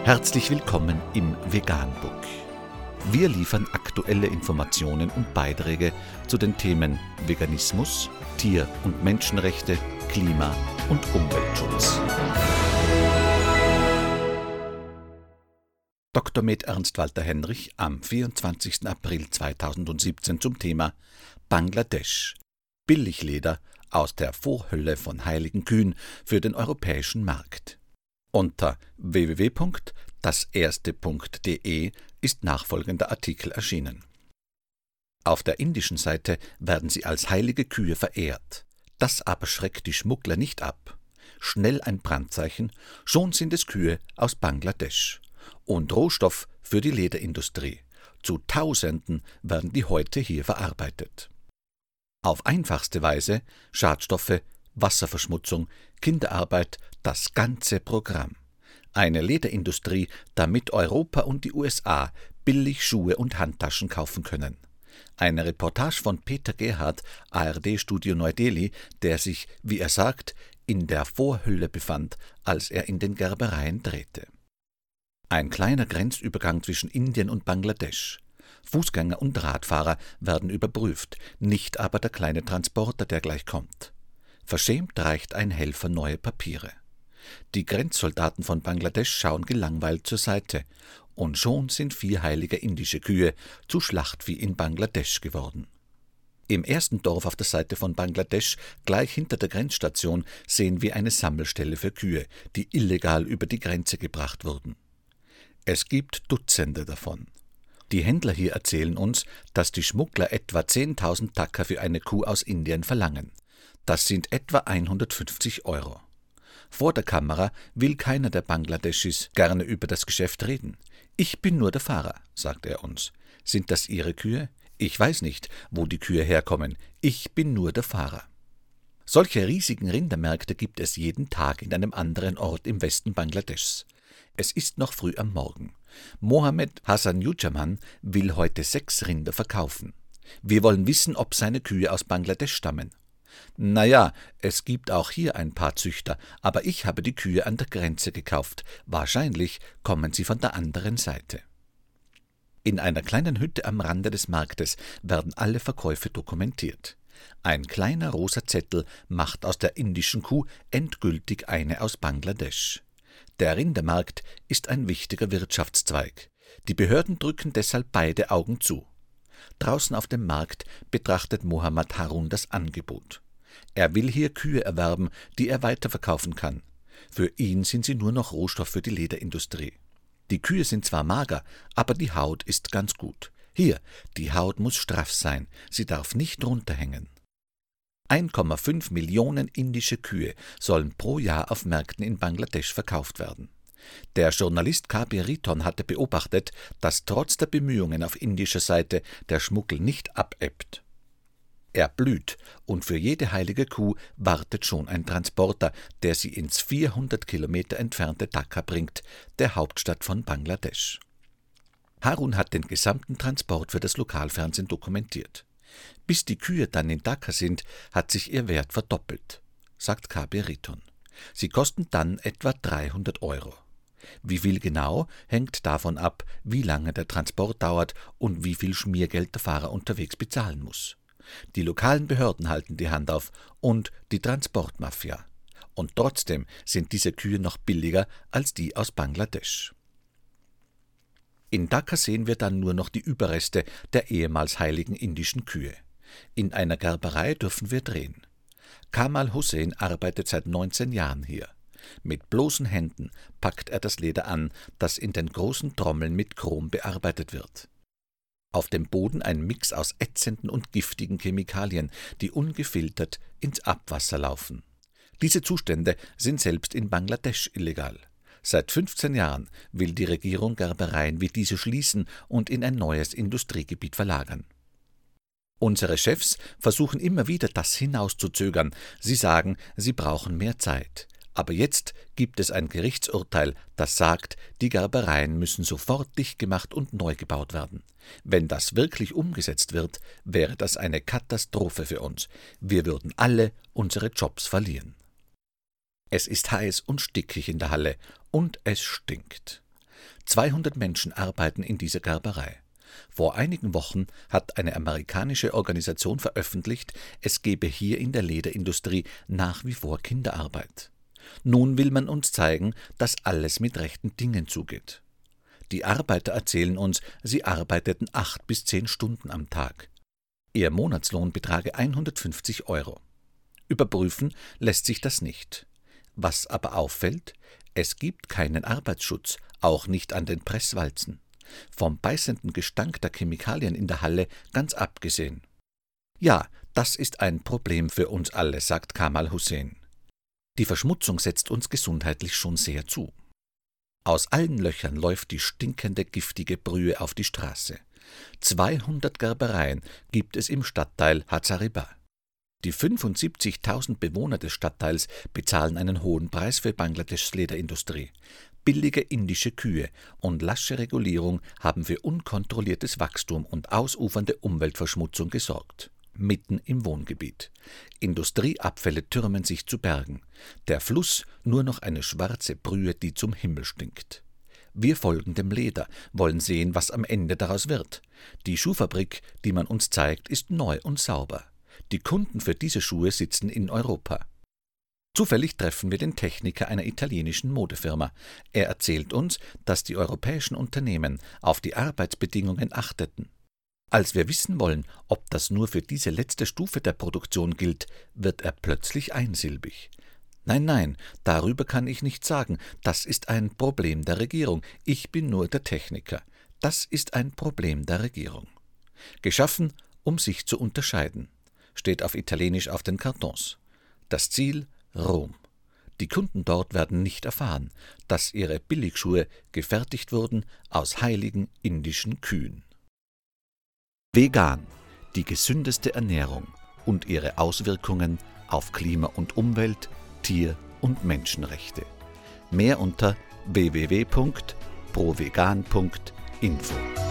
Herzlich willkommen im Veganbook. Wir liefern aktuelle Informationen und Beiträge zu den Themen Veganismus, Tier- und Menschenrechte, Klima- und Umweltschutz. Dr. med. Ernst Walter Henrich am 24. April 2017 zum Thema Bangladesch. Billigleder aus der Vorhölle von heiligen Kühen für den europäischen Markt. Unter www.daserste.de ist nachfolgender Artikel erschienen. Auf der indischen Seite werden sie als heilige Kühe verehrt. Das aber schreckt die Schmuggler nicht ab. Schnell ein Brandzeichen, schon sind es Kühe aus Bangladesch. Und Rohstoff für die Lederindustrie. Zu Tausenden werden die heute hier verarbeitet. Auf einfachste Weise Schadstoffe, Wasserverschmutzung, Kinderarbeit, das ganze Programm. Eine Lederindustrie, damit Europa und die USA billig Schuhe und Handtaschen kaufen können. Eine Reportage von Peter Gerhardt, ARD-Studio Neu-Delhi, der sich, wie er sagt, in der Vorhölle befand, als er in den Gerbereien drehte. Ein kleiner Grenzübergang zwischen Indien und Bangladesch. Fußgänger und Radfahrer werden überprüft, nicht aber der kleine Transporter, der gleich kommt. Verschämt reicht ein Helfer neue Papiere. Die Grenzsoldaten von Bangladesch schauen gelangweilt zur Seite, und schon sind 4 heilige indische Kühe zu Schlachtvieh in Bangladesch geworden. Im ersten Dorf auf der Seite von Bangladesch, gleich hinter der Grenzstation, sehen wir eine Sammelstelle für Kühe, die illegal über die Grenze gebracht wurden. Es gibt Dutzende davon. Die Händler hier erzählen uns, dass die Schmuggler etwa 10.000 Taka für eine Kuh aus Indien verlangen. Das sind etwa 150 €. Vor der Kamera will keiner der Bangladeschis gerne über das Geschäft reden. »Ich bin nur der Fahrer«, sagt er uns. »Sind das Ihre Kühe? Ich weiß nicht, wo die Kühe herkommen. Ich bin nur der Fahrer.« Solche riesigen Rindermärkte gibt es jeden Tag in einem anderen Ort im Westen Bangladeschs. Es ist noch früh am Morgen. Mohammed Hassanujaman will heute 6 Rinder verkaufen. Wir wollen wissen, ob seine Kühe aus Bangladesch stammen. »Naja, es gibt auch hier ein paar Züchter, aber ich habe die Kühe an der Grenze gekauft. Wahrscheinlich kommen sie von der anderen Seite.« In einer kleinen Hütte am Rande des Marktes werden alle Verkäufe dokumentiert. Ein kleiner rosa Zettel macht aus der indischen Kuh endgültig eine aus Bangladesch. Der Rindermarkt ist ein wichtiger Wirtschaftszweig. Die Behörden drücken deshalb beide Augen zu. Draußen auf dem Markt betrachtet Mohammad Harun das Angebot. Er will hier Kühe erwerben, die er weiterverkaufen kann. Für ihn sind sie nur noch Rohstoff für die Lederindustrie. Die Kühe sind zwar mager, aber die Haut ist ganz gut. Hier, die Haut muss straff sein, sie darf nicht runterhängen. 1,5 Millionen indische Kühe sollen pro Jahr auf Märkten in Bangladesch verkauft werden. Der Journalist Kabir Riton hatte beobachtet, dass trotz der Bemühungen auf indischer Seite der Schmuggel nicht abebbt. Er blüht, und für jede heilige Kuh wartet schon ein Transporter, der sie ins 400 Kilometer entfernte Dhaka bringt, der Hauptstadt von Bangladesch. Harun hat den gesamten Transport für das Lokalfernsehen dokumentiert. Bis die Kühe dann in Dhaka sind, hat sich ihr Wert verdoppelt, sagt Kabir Riton. Sie kosten dann etwa 300 €. Wie viel genau, hängt davon ab, wie lange der Transport dauert und wie viel Schmiergeld der Fahrer unterwegs bezahlen muss. Die lokalen Behörden halten die Hand auf und die Transportmafia. Und trotzdem sind diese Kühe noch billiger als die aus Bangladesch. In Dhaka sehen wir dann nur noch die Überreste der ehemals heiligen indischen Kühe. In einer Gerberei dürfen wir drehen. Kamal Hussein arbeitet seit 19 Jahren hier. Mit bloßen Händen packt er das Leder an, das in den großen Trommeln mit Chrom bearbeitet wird. Auf dem Boden ein Mix aus ätzenden und giftigen Chemikalien, die ungefiltert ins Abwasser laufen. Diese Zustände sind selbst in Bangladesch illegal. Seit 15 Jahren will die Regierung Gerbereien wie diese schließen und in ein neues Industriegebiet verlagern. Unsere Chefs versuchen immer wieder, das hinauszuzögern. Sie sagen, sie brauchen mehr Zeit. Aber jetzt gibt es ein Gerichtsurteil, das sagt, die Gerbereien müssen sofort dicht gemacht und neu gebaut werden. Wenn das wirklich umgesetzt wird, wäre das eine Katastrophe für uns. Wir würden alle unsere Jobs verlieren. Es ist heiß und stickig in der Halle und es stinkt. 200 Menschen arbeiten in dieser Gerberei. Vor einigen Wochen hat eine amerikanische Organisation veröffentlicht, es gebe hier in der Lederindustrie nach wie vor Kinderarbeit. Nun will man uns zeigen, dass alles mit rechten Dingen zugeht. Die Arbeiter erzählen uns, sie arbeiteten 8 bis 10 Stunden am Tag. Ihr Monatslohn betrage 150 €. Überprüfen lässt sich das nicht. Was aber auffällt, es gibt keinen Arbeitsschutz, auch nicht an den Presswalzen. Vom beißenden Gestank der Chemikalien in der Halle ganz abgesehen. Ja, das ist ein Problem für uns alle, sagt Kamal Hussein. Die Verschmutzung setzt uns gesundheitlich schon sehr zu. Aus allen Löchern läuft die stinkende, giftige Brühe auf die Straße. 200 Gerbereien gibt es im Stadtteil Hazaribagh. Die 75.000 Bewohner des Stadtteils bezahlen einen hohen Preis für Bangladeschs Lederindustrie. Billige indische Kühe und lasche Regulierung haben für unkontrolliertes Wachstum und ausufernde Umweltverschmutzung gesorgt. Mitten im Wohngebiet. Industrieabfälle türmen sich zu Bergen. Der Fluss nur noch eine schwarze Brühe, die zum Himmel stinkt. Wir folgen dem Leder, wollen sehen, was am Ende daraus wird. Die Schuhfabrik, die man uns zeigt, ist neu und sauber. Die Kunden für diese Schuhe sitzen in Europa. Zufällig treffen wir den Techniker einer italienischen Modefirma. Er erzählt uns, dass die europäischen Unternehmen auf die Arbeitsbedingungen achteten. Als wir wissen wollen, ob das nur für diese letzte Stufe der Produktion gilt, wird er plötzlich einsilbig. Nein, darüber kann ich nichts sagen. Das ist ein Problem der Regierung. Ich bin nur der Techniker. Das ist ein Problem der Regierung. Geschaffen, um sich zu unterscheiden, steht auf Italienisch auf den Kartons. Das Ziel: Rom. Die Kunden dort werden nicht erfahren, dass ihre Billigschuhe gefertigt wurden aus heiligen indischen Kühen. Vegan, die gesündeste Ernährung und ihre Auswirkungen auf Klima und Umwelt, Tier- und Menschenrechte. Mehr unter www.provegan.info.